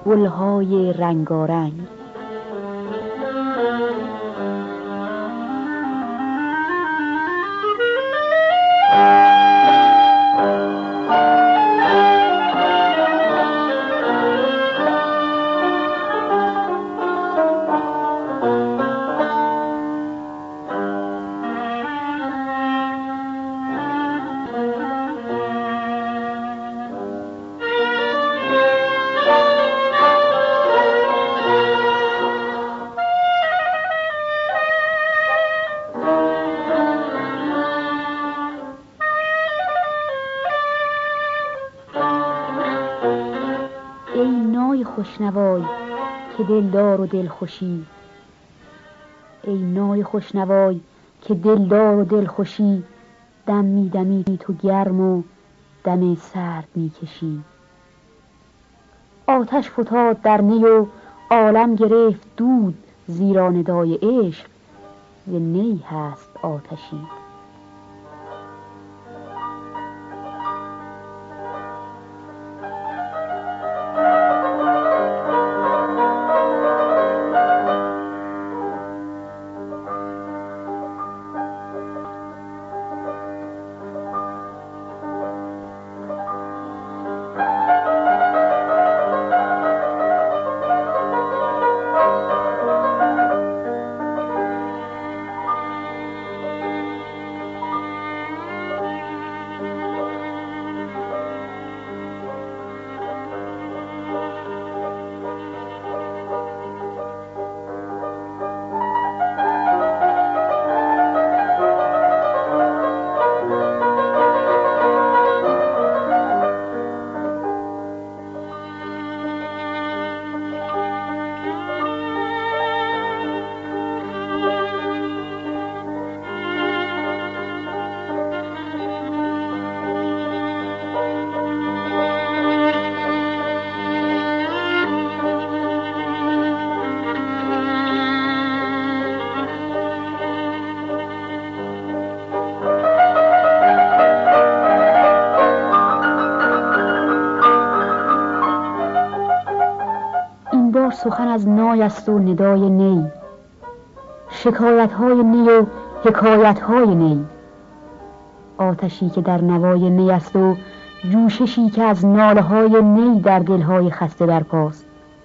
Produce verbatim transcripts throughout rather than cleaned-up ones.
گلهای رنگارنگ. خوشنوای که دلدار و دلخوشی، ای نای خوشنوای که دلدار و دلخوشی، دم می دمی تو گرم و دم سرد می کشی. آتش فتاد در نی و عالم گرفت دود، زیرا ندای عشق ز نی هست آتشی. سخن از نای است و ندای نی، شکایت های نی و حکایت های نی. آتشی که در نوای نی است و جوششی که از ناله های نی در دلهای خسته برپاست.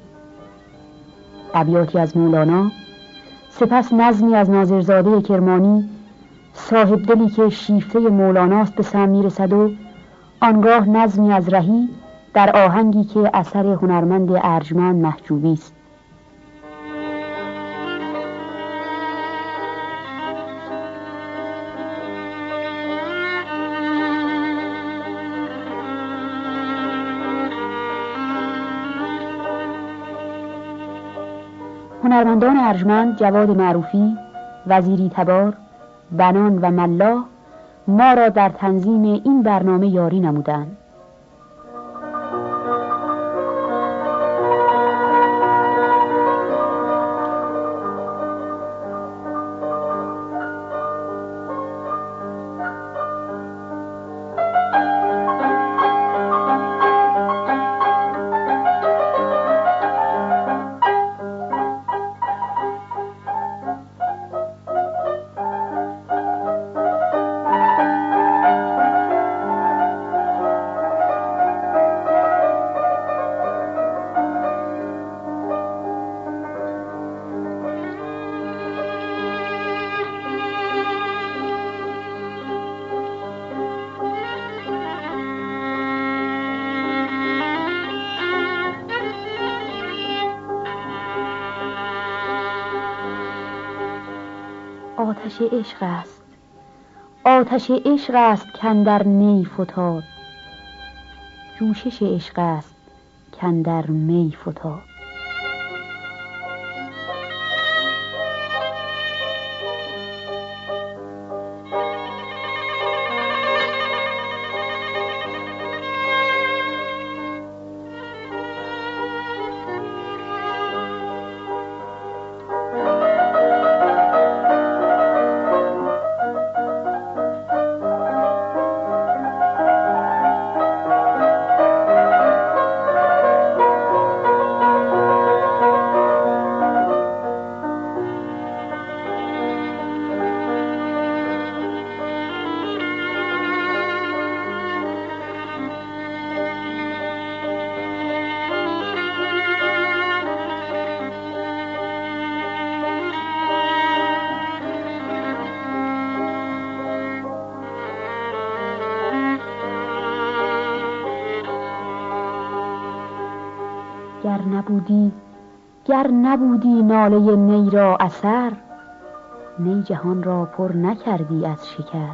ابیاتی از مولانا، سپس نظمی از ناظرزاده کرمانی، صاحب دلی که شیفته مولاناست به سم میرسد و آنگاه نظمی از رهی در آهنگی که اثر هنرمند ارجمند محجوبی است. هنرمندان ارجمند جواد معروفی، وزیری تبار، بنان و ملا ما را در تنظیم این برنامه یاری نمودند. آتش عشق است، آتش عشق است کاندر نی فتاد، جوشش عشق است کاندر می فتاد. نبودی گر نبودی ناله نی را اثر، نی جهان را پر نکردی از شکر.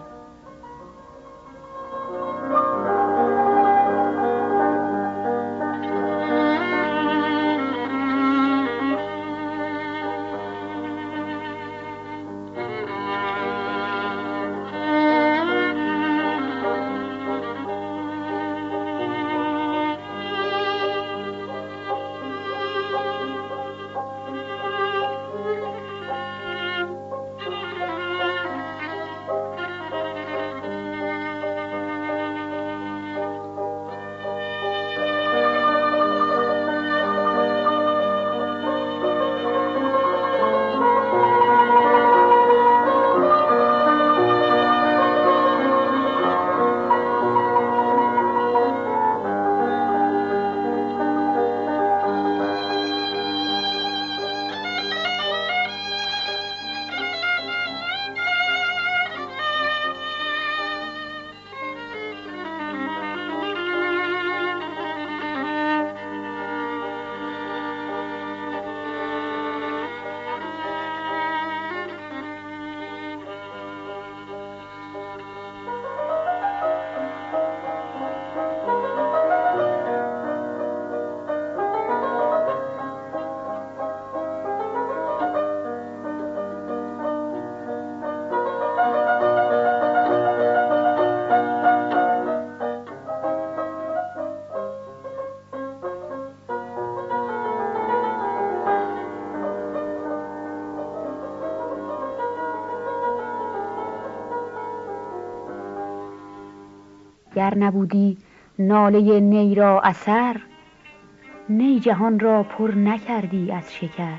گر نبودی ناله نی را اثر، نی جهان را پر نکردی از شکر.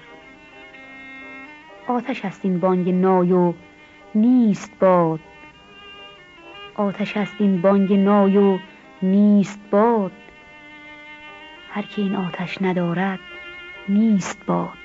آتش است این بانگ نای و نیست باد، آتش است این بانگ نای و نیست باد، هر که این آتش ندارد نیست باد.